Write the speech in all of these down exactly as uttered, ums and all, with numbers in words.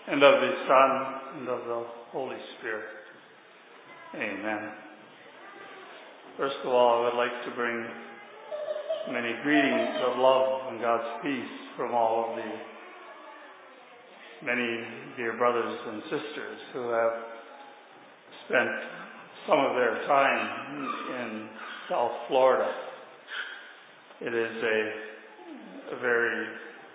and of the Son, and of the Holy Spirit. Amen. First of all, I would like to bring many greetings of love and God's peace from all of the many dear brothers and sisters who have spent some of their time in South Florida. It is a, a very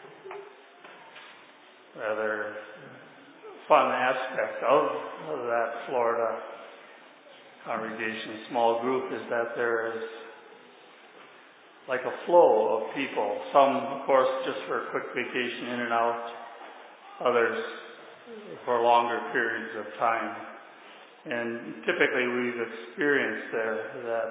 rather fun aspect of, of that Florida congregation small group is that there is like a flow of people. Some, of course, just for a quick vacation in and out. Others for longer periods of time. And typically we've experienced there that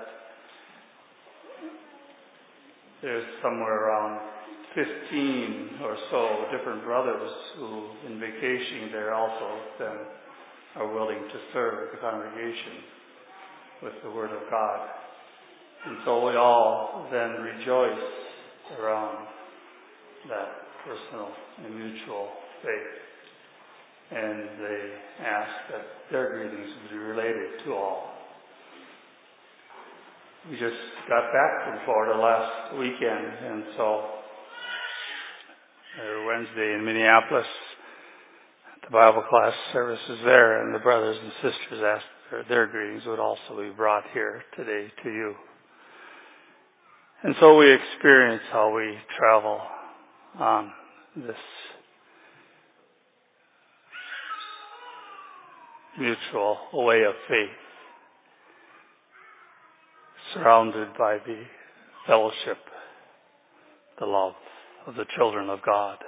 there's somewhere around fifteen or so different brothers who, in vacation there also, then are willing to serve the congregation with the Word of God. And so we all then rejoice around that personal and mutual faith. And they ask that their greetings be related to all. We just got back from Florida last weekend, and so uh, Wednesday in Minneapolis, the Bible class service is there, and the brothers and sisters asked their, their greetings would also be brought here today to you. And so we experience how we travel on this mutual way of faith, surrounded by the fellowship, the love of the children of God.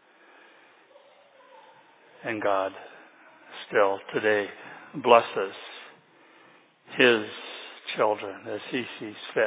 And God still today blesses His children as He sees fit.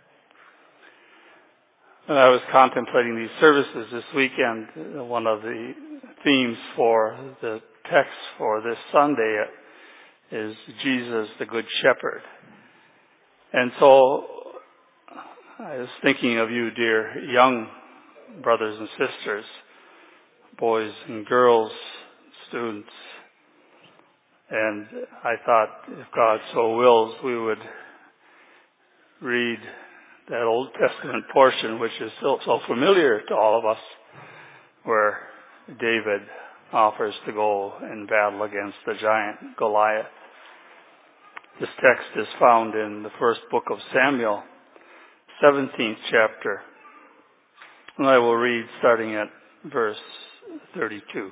When I was contemplating these services this weekend, one of the themes for the text for this Sunday is Jesus the Good Shepherd. And so I was thinking of you, dear young brothers and sisters, boys and girls, students. And I thought, if God so wills, we would read that Old Testament portion, which is so, so familiar to all of us, where David offers to go and battle against the giant Goliath. This text is found in the first book of Samuel, seventeenth chapter. And I will read starting at verse thirty-two.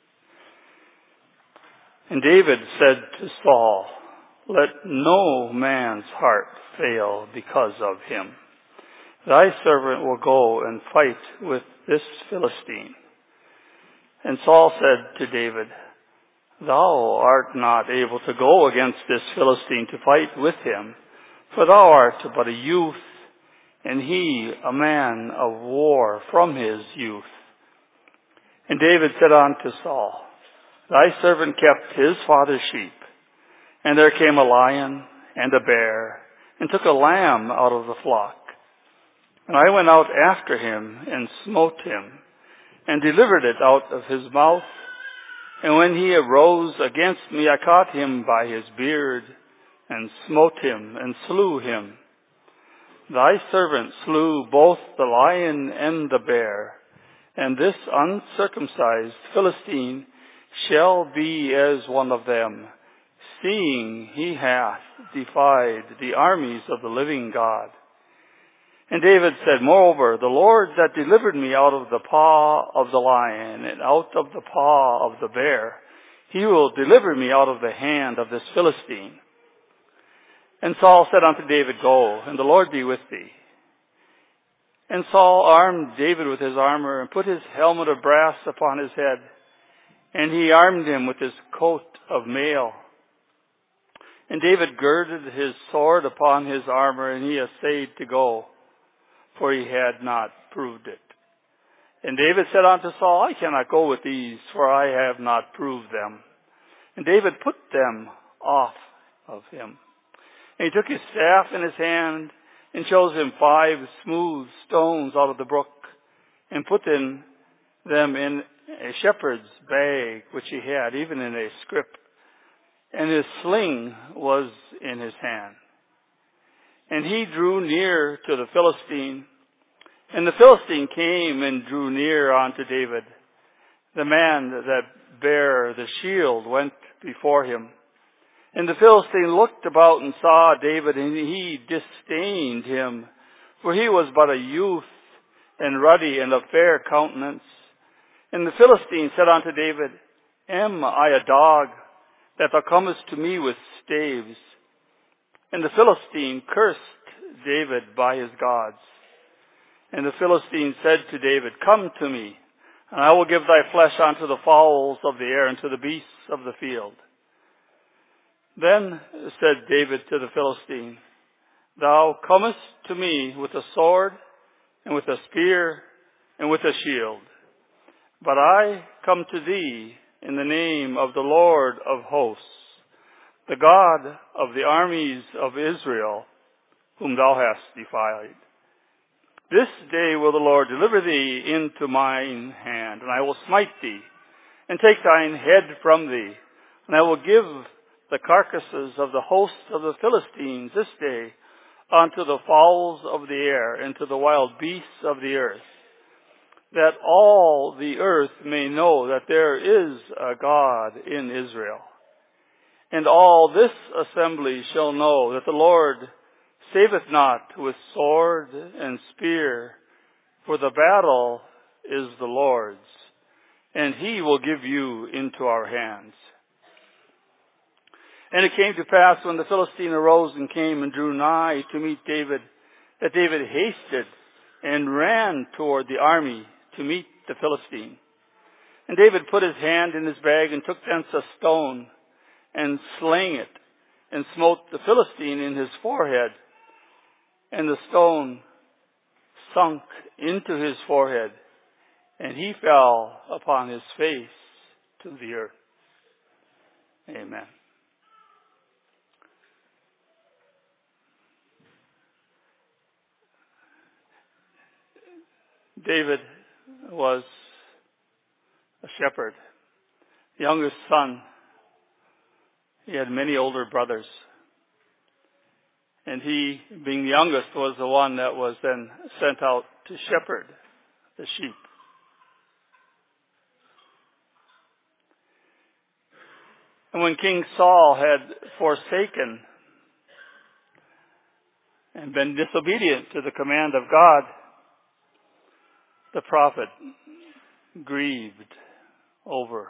And David said to Saul, "Let no man's heart fail because of him. Thy servant will go and fight with this Philistine." And Saul said to David, "Thou art not able to go against this Philistine to fight with him, for thou art but a youth, and he a man of war from his youth." And David said unto Saul, "Thy servant kept his father's sheep, and there came a lion and a bear, and took a lamb out of the flock. And I went out after him, and smote him, and delivered it out of his mouth. And when he arose against me, I caught him by his beard, and smote him, and slew him. Thy servant slew both the lion and the bear, and this uncircumcised Philistine shall be as one of them, seeing he hath defied the armies of the living God." And David said, "Moreover, the Lord that delivered me out of the paw of the lion and out of the paw of the bear, He will deliver me out of the hand of this Philistine." And Saul said unto David, "Go, and the Lord be with thee." And Saul armed David with his armor, and put his helmet of brass upon his head, and he armed him with his coat of mail. And David girded his sword upon his armor, and he essayed to go, for he had not proved it. And David said unto Saul, "I cannot go with these, for I have not proved them." And David put them off of him. And he took his staff in his hand, and chose him five smooth stones out of the brook, and put in them in a shepherd's bag which he had, even in a scrip, and his sling was in his hand. And he drew near to the Philistine, and the Philistine came and drew near unto David. The man that bare the shield went before him. And the Philistine looked about and saw David, and he disdained him, for he was but a youth, and ruddy, and of fair countenance. And the Philistine said unto David, Am I a dog, that thou comest to me with staves? And the Philistine cursed David by his gods. And the Philistine said to David, Come to me, and I will give thy flesh unto the fowls of the air, and to the beasts of the field. Then said David to the Philistine, Thou comest to me with a sword, and with a spear, and with a shield. But I come to thee in the name of the Lord of hosts, the God of the armies of Israel, whom thou hast defied. This day will the Lord deliver thee into mine hand, and I will smite thee, and take thine head from thee, and I will give the carcasses of the host of the Philistines this day unto the fowls of the air, and to the wild beasts of the earth, that all the earth may know that there is a God in Israel. And all this assembly shall know that the Lord saveth not with sword and spear, for the battle is the Lord's, and he will give you into our hands. And it came to pass, when the Philistine arose and came and drew nigh to meet David, that David hasted and ran toward the army to meet the Philistine. And David put his hand in his bag, and took thence a stone, and slang it, and smote the Philistine in his forehead. And the stone sunk into his forehead, and he fell upon his face to the earth. Amen. David was a shepherd, youngest son. He had many older brothers. And he, being the youngest, was the one that was then sent out to shepherd the sheep. And when King Saul had forsaken and been disobedient to the command of God, the prophet grieved over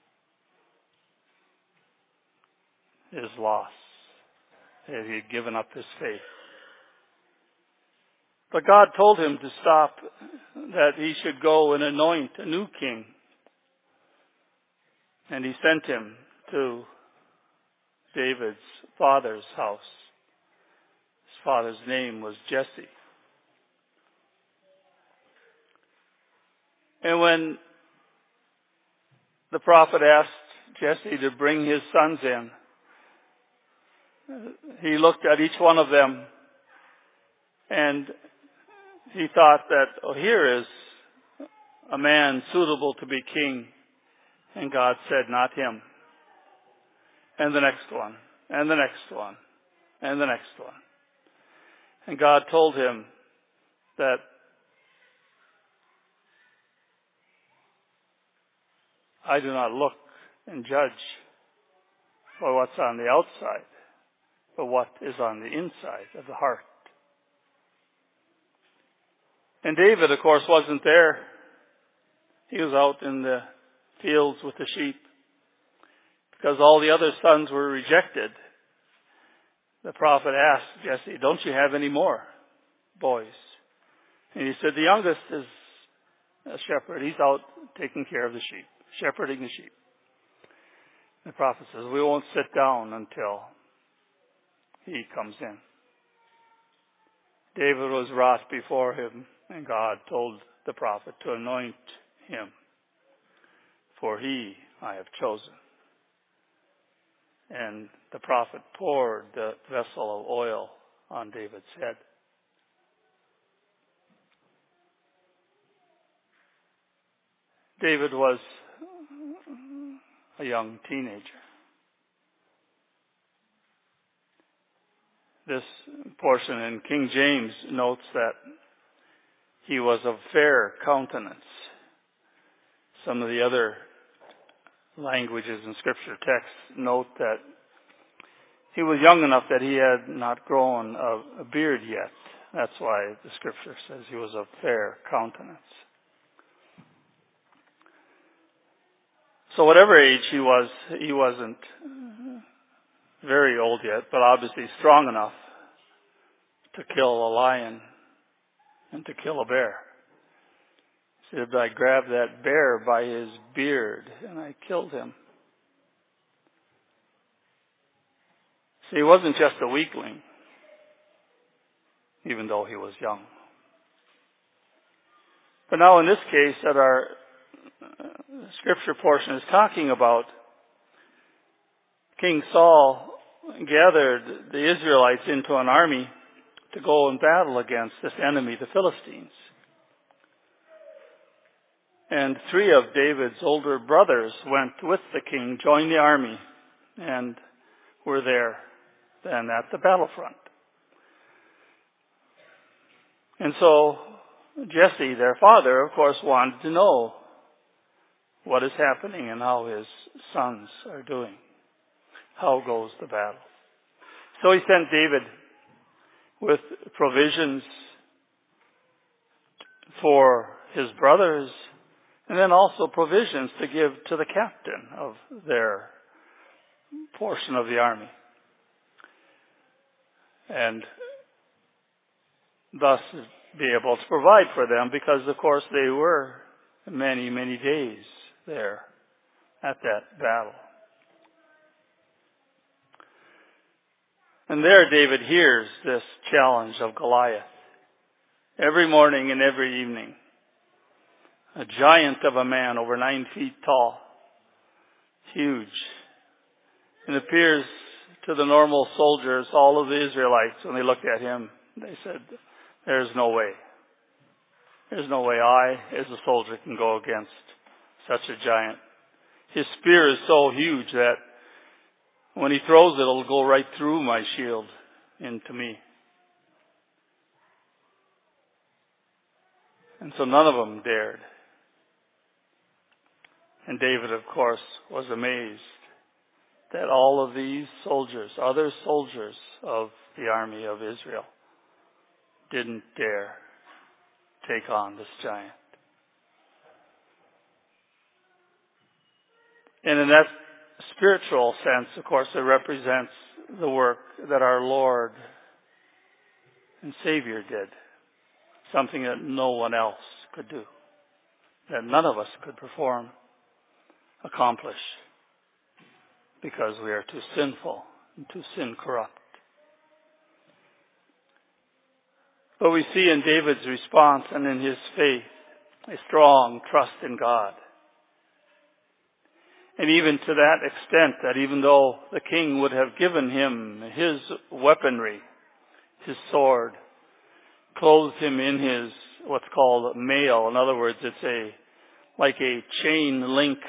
his loss, that he had given up his faith. But God told him to stop, that he should go and anoint a new king. And he sent him to David's father's house. His father's name was Jesse. And when the prophet asked Jesse to bring his sons in, he looked at each one of them, and he thought that, oh, here is a man suitable to be king. And God said, not him. And the next one, and the next one, and the next one. And God told him that I do not look and judge for what's on the outside, but what is on the inside of the heart. And David, of course, wasn't there. He was out in the fields with the sheep, because all the other sons were rejected. The prophet asked Jesse, don't you have any more boys? And he said, the youngest is a shepherd. He's out taking care of the sheep, shepherding the sheep. The prophet says, we won't sit down until he comes in. David was wroth before him, and God told the prophet to anoint him, for he I have chosen. And the prophet poured the vessel of oil on David's head. David was a young teenager. This portion in King James notes that he was of fair countenance. Some of the other languages in Scripture texts note that he was young enough that he had not grown a, a beard yet. That's why the Scripture says he was of fair countenance. So whatever age he was, he wasn't very old yet, but obviously strong enough to kill a lion and to kill a bear. He said, I grabbed that bear by his beard and I killed him. See, he wasn't just a weakling, even though he was young. But now in this case that our scripture portion is talking about, King Saul gathered the Israelites into an army to go and battle against this enemy, the Philistines. And three of David's older brothers went with the king, joined the army, and were there then at the battlefront. And so Jesse, their father, of course, wanted to know what is happening and how his sons are doing. How goes the battle? So he sent David with provisions for his brothers, and then also provisions to give to the captain of their portion of the army. And thus be able to provide for them, because of course they were many, many days there at that battle. And there David hears this challenge of Goliath every morning and every evening. A giant of a man, over nine feet tall, huge. And it appears to the normal soldiers, all of the Israelites, when they looked at him, they said, there's no way. There's no way I, as a soldier, can go against such a giant. His spear is so huge that when he throws it, it'll go right through my shield into me. And so none of them dared. And David, of course, was amazed that all of these soldiers, other soldiers of the army of Israel, didn't dare take on this giant. And in that spiritual sense, of course, it represents the work that our Lord and Savior did. Something that no one else could do. That none of us could perform, accomplish. Because we are too sinful and too sin corrupt. But we see in David's response and in his faith a strong trust in God. And even to that extent that even though the king would have given him his weaponry, his sword, clothed him in his what's called mail. In other words, it's a like a chain link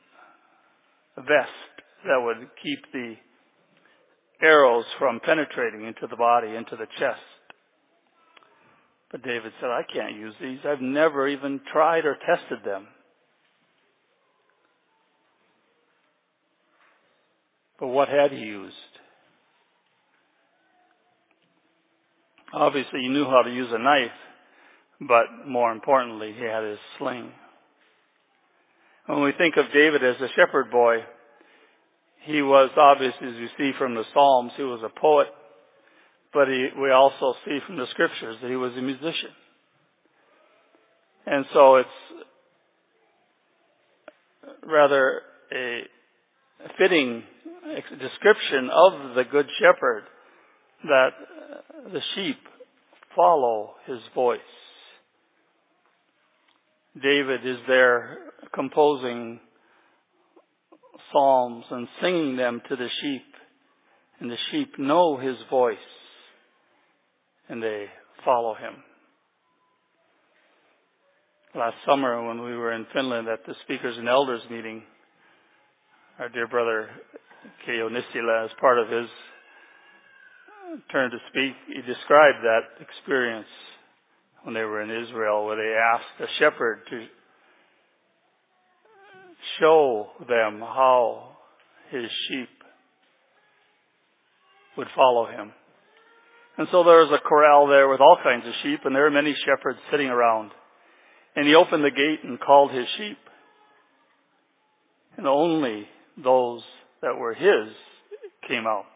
vest that would keep the arrows from penetrating into the body, into the chest. But David said, I can't use these. I've never even tried or tested them. But what had he used? Obviously, he knew how to use a knife, but more importantly, he had his sling. When we think of David as a shepherd boy, he was obviously, as we see from the Psalms, he was a poet, but he, we also see from the Scriptures that he was a musician. And so it's rather a fitting description of the Good Shepherd that the sheep follow his voice. David is there composing psalms and singing them to the sheep, and the sheep know his voice and they follow him. Last summer when we were in Finland at the Speakers and Elders meeting, our dear brother Keijo Nisila, as part of his turn to speak, he described that experience when they were in Israel, where they asked a shepherd to show them how his sheep would follow him. And so there was a corral there with all kinds of sheep, and there were many shepherds sitting around. And he opened the gate and called his sheep. And only those that were his came out.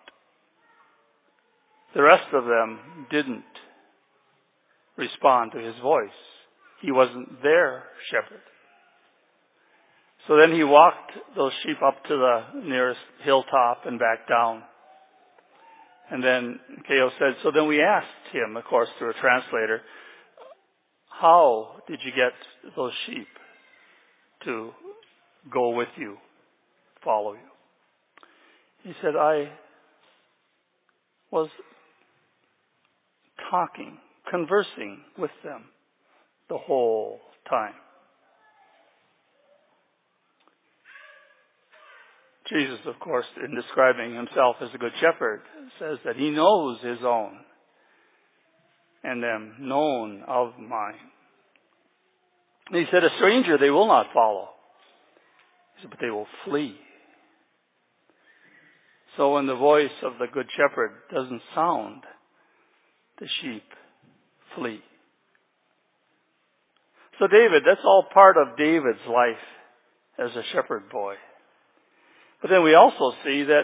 The rest of them didn't respond to his voice. He wasn't their shepherd. So then he walked those sheep up to the nearest hilltop and back down. And then Keijo said, so then we asked him, of course, through a translator, how did you get those sheep to go with you, follow you? He said, I was talking, conversing with them the whole time. Jesus, of course, in describing himself as a good shepherd, says that he knows his own and them known of mine. And he said, a stranger they will not follow. He said, but they will flee. So when the voice of the good shepherd doesn't sound, the sheep flee. So David, that's all part of David's life as a shepherd boy. But then we also see that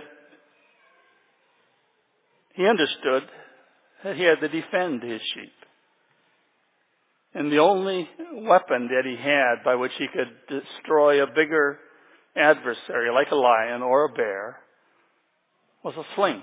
he understood that he had to defend his sheep. And the only weapon that he had by which he could destroy a bigger adversary like a lion or a bear was a sling.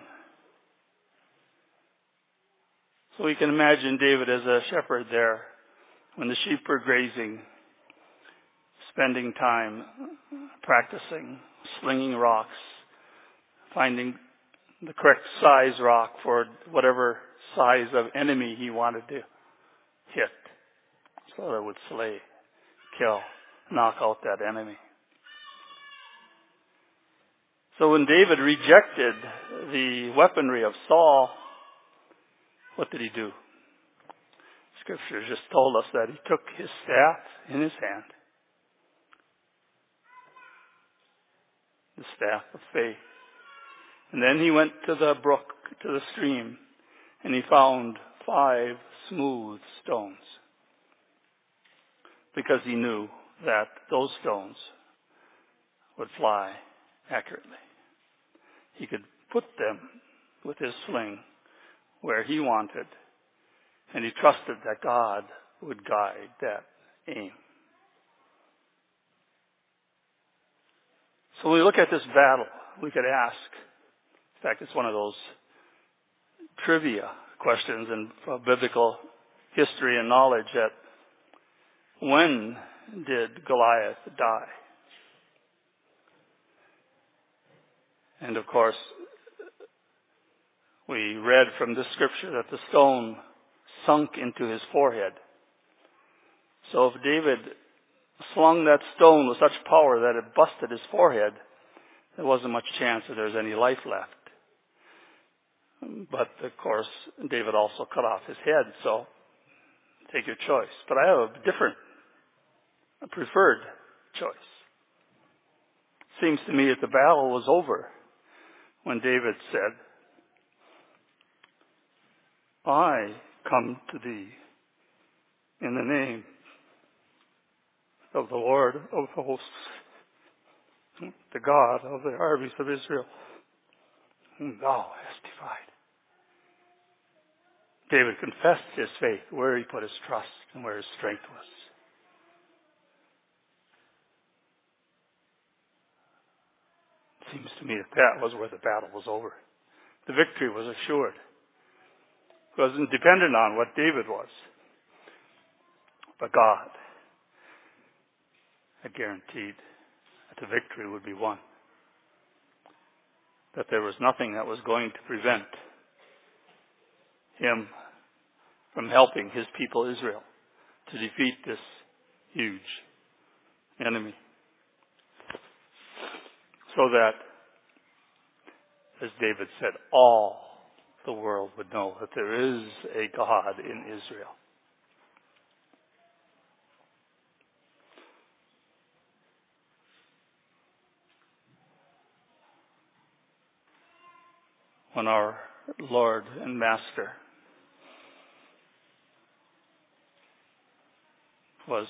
So we can imagine David as a shepherd there when the sheep were grazing, spending time practicing, slinging rocks, finding the correct size rock for whatever size of enemy he wanted to hit, so that it would slay, kill, knock out that enemy. So when David rejected the weaponry of Saul, what did he do? Scripture just told us that he took his staff in his hand, the staff of faith. And then he went to the brook, to the stream, and he found five smooth stones, because he knew that those stones would fly accurately. He could put them with his sling where he wanted, and he trusted that God would guide that aim. So when we look at this battle, we could ask, in fact, it's one of those trivia questions in biblical history and knowledge, that when did Goliath die? And of course, we read from this scripture that the stone sunk into his forehead. So if David slung that stone with such power that it busted his forehead, there wasn't much chance that there was any life left. But of course, David also cut off his head, so take your choice. But I have a different, a preferred choice. Seems to me that the battle was over when David said, I come to thee in the name of the Lord of hosts, the God of the armies of Israel, whom thou hast defied. David confessed his faith, where he put his trust and where his strength was. It seems to me that that was where the battle was over. The victory was assured. It wasn't dependent on what David was, but God had guaranteed that the victory would be won. That there was nothing that was going to prevent him from helping his people Israel to defeat this huge enemy. So that, as David said, all the world would know that there is a God in Israel. When our Lord and Master was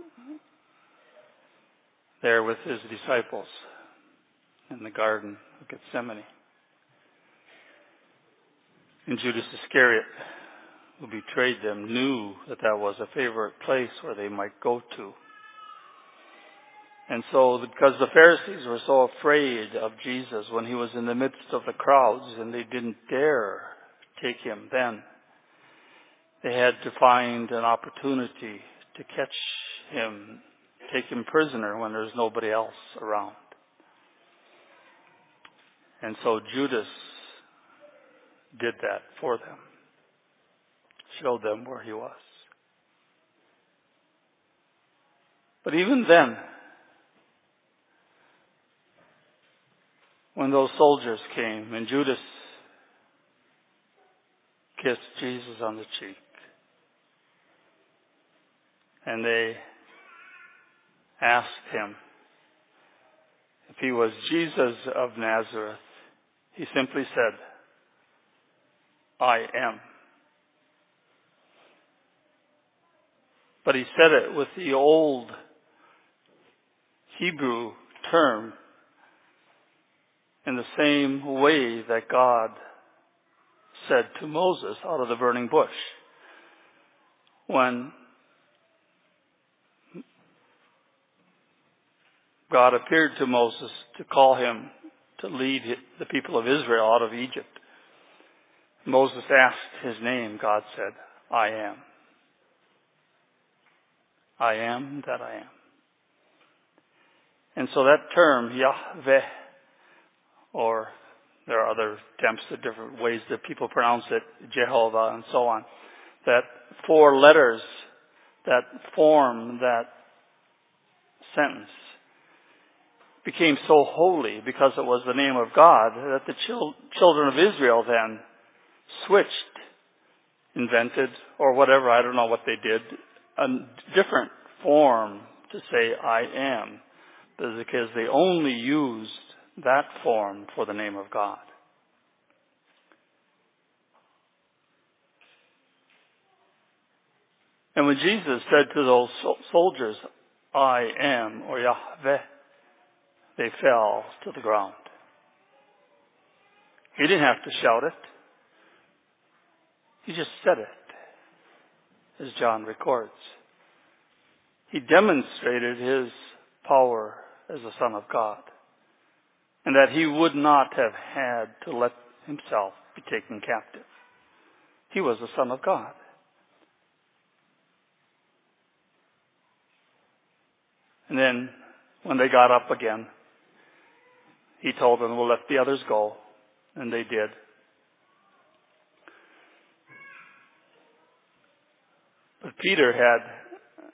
there with his disciples in the Garden of Gethsemane, and Judas Iscariot, who betrayed them, knew that that was a favorite place where they might go to. And so, because the Pharisees were so afraid of Jesus when he was in the midst of the crowds and they didn't dare take him then, they had to find an opportunity to catch him, take him prisoner when there's nobody else around. And so Judas did that for them, showed them where he was. But even then, when those soldiers came and Judas kissed Jesus on the cheek, and they asked him if he was Jesus of Nazareth, he simply said, I am. But he said it with the old Hebrew term in the same way that God said to Moses out of the burning bush. When God appeared to Moses to call him to lead the people of Israel out of Egypt, Moses asked his name. God said, I am. I am that I am. And so that term, Yahweh, or there are other attempts at different ways that people pronounce it, Jehovah and so on, that four letters that form that sentence became so holy because it was the name of God that the chil- children of Israel then switched, invented, or whatever, I don't know what they did, a different form to say I am, because they only used that form for the name of God. And when Jesus said to those soldiers, I am, or Yahweh, they fell to the ground. He didn't have to shout it. He just said it, as John records. He demonstrated his power as the Son of God, and that he would not have had to let himself be taken captive. He was the Son of God. And then, when they got up again, he told them, we'll let the others go. And they did. But Peter had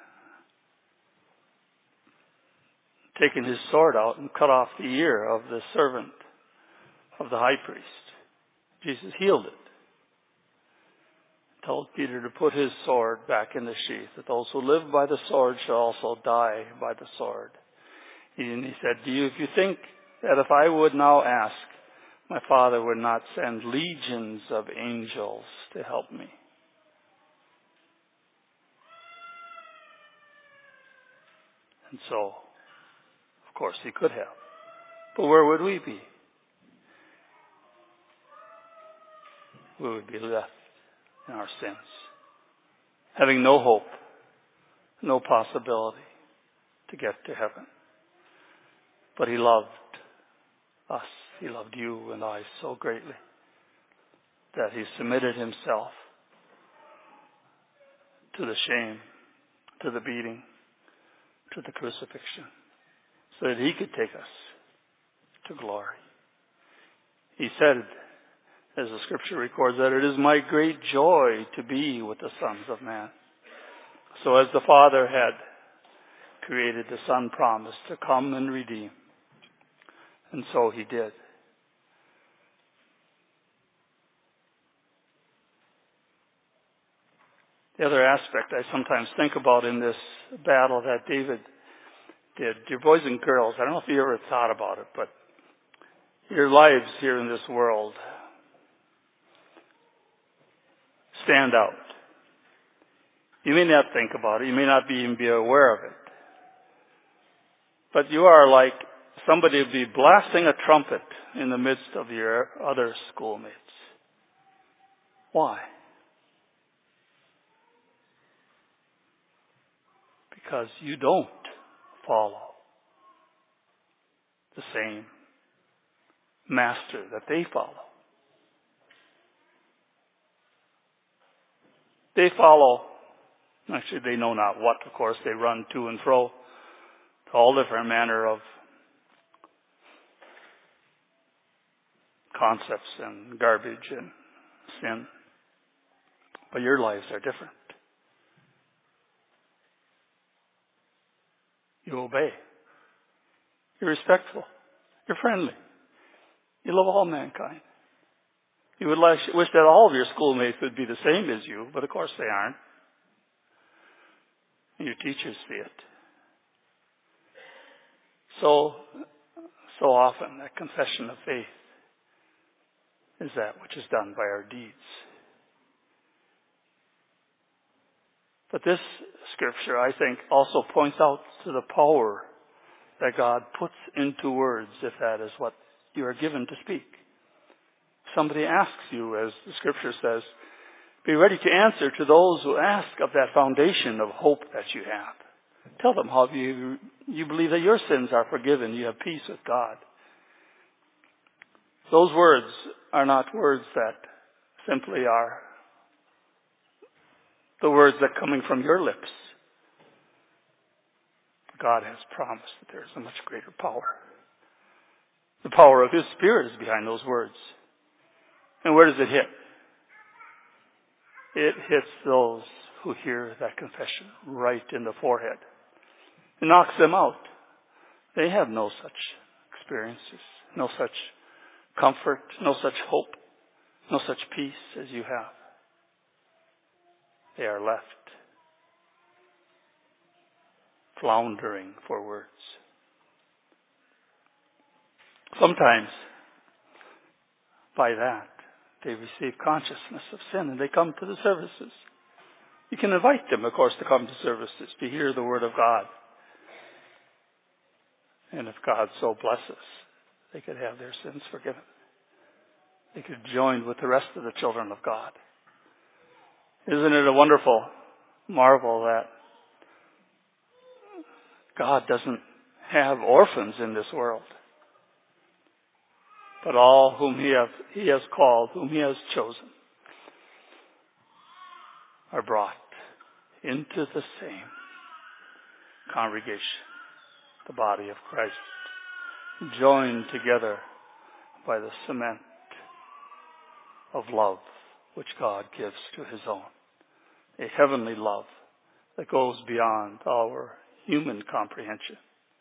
taken his sword out and cut off the ear of the servant of the high priest. Jesus healed it. Told Peter to put his sword back in the sheath, that those who live by the sword shall also die by the sword. And he said, do you, if you think that if I would now ask, my Father would not send legions of angels to help me? And so, of course, he could have. But where would we be? We would be left in our sins, having no hope, no possibility to get to heaven. But he loved us. He loved you and I so greatly that he submitted himself to the shame, to the beating, to the crucifixion, so that he could take us to glory. He said, as the scripture records, that it is my great joy to be with the sons of man. So as the Father had created, the Son promised to come and redeem. And so he did. The other aspect I sometimes think about in this battle that David did, dear boys and girls, I don't know if you ever thought about it, but your lives here in this world stand out. You may not think about it. You may not be, even be aware of it. But you are like somebody would be blasting a trumpet in the midst of your other schoolmates. Why? Because you don't follow the same master that they follow. They follow, actually they know not what, of course, they run to and fro to all different manner of concepts and garbage and sin. But your lives are different. You obey. You're respectful. You're friendly. You love all mankind. You would like, wish that all of your schoolmates would be the same as you, but of course they aren't. And your teachers see it. So, so often that confession of faith is that which is done by our deeds. But this scripture, I think, also points out to the power that God puts into words, if that is what you are given to speak. Somebody asks you, as the scripture says, be ready to answer to those who ask of that foundation of hope that you have. Tell them how you, you believe that your sins are forgiven. You have peace with God. Those words are not words that simply are the words that are coming from your lips. God has promised that there is a much greater power. The power of His Spirit is behind those words. And where does it hit? It hits those who hear that confession right in the forehead. It knocks them out. They have no such experiences, no such comfort, no such hope, no such peace as you have. They are left floundering for words. Sometimes, by that, they receive consciousness of sin and they come to the services. You can invite them, of course, to come to services, to hear the Word of God. And if God so blesses, they could have their sins forgiven. They could join with the rest of the children of God. Isn't it a wonderful marvel that God doesn't have orphans in this world, but all whom He has, he has called, whom He has chosen, are brought into the same congregation, the body of Christ, joined together by the cement of love which God gives to His own. A heavenly love that goes beyond our human comprehension.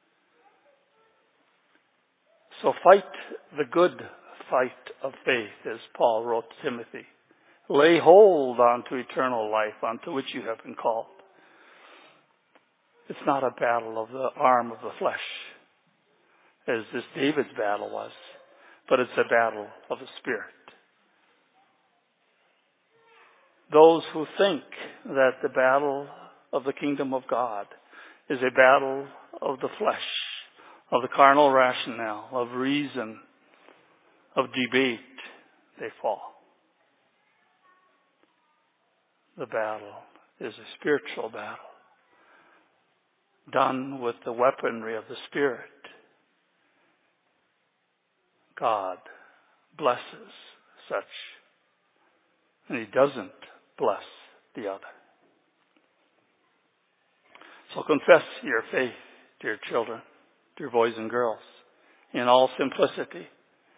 So fight the good fight of faith, as Paul wrote to Timothy. Lay hold onto eternal life, onto which you have been called. It's not a battle of the arm of the flesh, as this David's battle was, but it's a battle of the Spirit. Those who think that the battle of the kingdom of God is a battle of the flesh, of the carnal rationale, of reason, of debate, they fall. The battle is a spiritual battle, done with the weaponry of the Spirit. God blesses such, and He doesn't bless the other. So confess your faith, dear children, dear boys and girls, in all simplicity.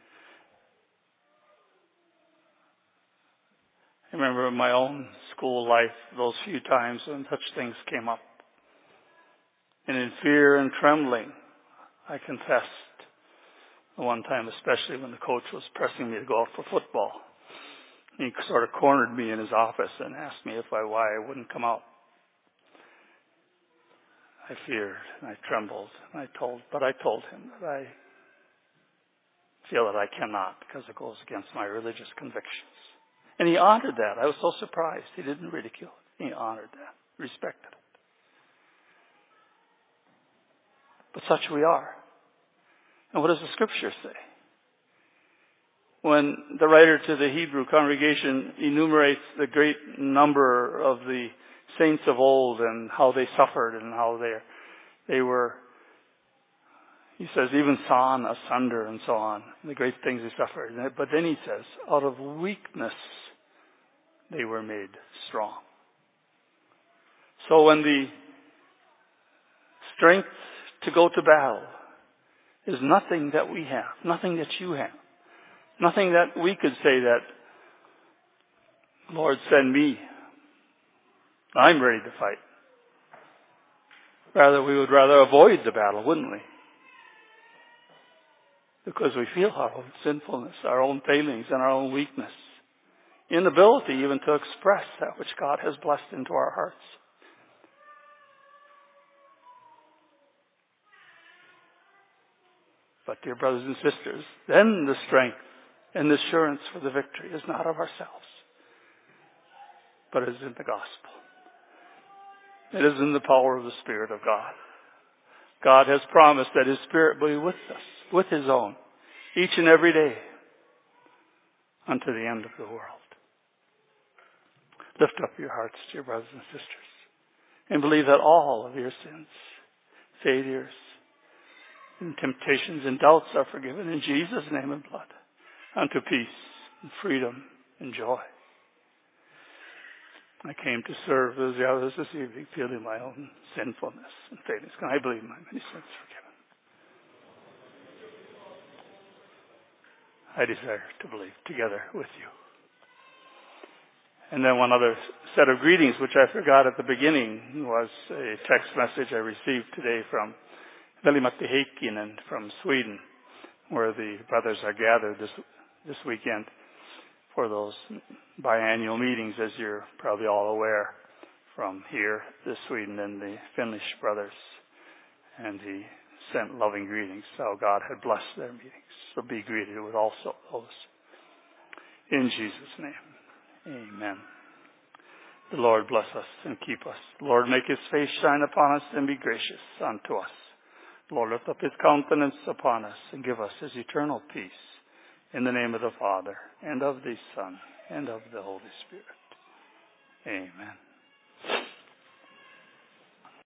I remember in my own school life, those few times when such things came up. And in fear and trembling, I confessed. One time especially when the coach was pressing me to go out for football. He sort of cornered me in his office and asked me if I, why I wouldn't come out. I feared and I trembled. And I told, but I told him that I feel that I cannot because it goes against my religious convictions. And he honored that. I was so surprised. He didn't ridicule it. He honored that, respected it. But such we are. And what does the Scripture say? When the writer to the Hebrew congregation enumerates the great number of the saints of old and how they suffered and how they they were, he says, even sawn asunder and so on, the great things they suffered. But then he says, out of weakness they were made strong. So when the strength to go to battle is nothing that we have, nothing that you have, nothing that we could say that, Lord, send me. I'm ready to fight. Rather, we would rather avoid the battle, wouldn't we? Because we feel our own sinfulness, our own failings, and our own weakness. Inability even to express that which God has blessed into our hearts. But dear brothers and sisters, then the strength and the assurance for the victory is not of ourselves, but is in the gospel. It is in the power of the Spirit of God. God has promised that His Spirit will be with us, with His own, each and every day, unto the end of the world. Lift up your hearts, dear brothers and sisters, and believe that all of your sins, failures, and temptations and doubts are forgiven in Jesus' name and blood, unto peace and freedom and joy. I came to serve as the others this evening, feeling my own sinfulness and failings. Can I believe my many sins forgiven? I desire to believe together with you. And then one other set of greetings, which I forgot at the beginning, was a text message I received today from Veli-Matti Heikkinen from Sweden, where the brothers are gathered this this weekend for those biannual meetings, as you're probably all aware, from here, the Sweden and the Finnish brothers. And he sent loving greetings, how God had blessed their meetings. So be greeted with also those. In Jesus' name, amen. The Lord bless us and keep us. The Lord make His face shine upon us and be gracious unto us. The Lord lift up His countenance upon us and give us His eternal peace. In the name of the Father, and of the Son, and of the Holy Spirit. Amen.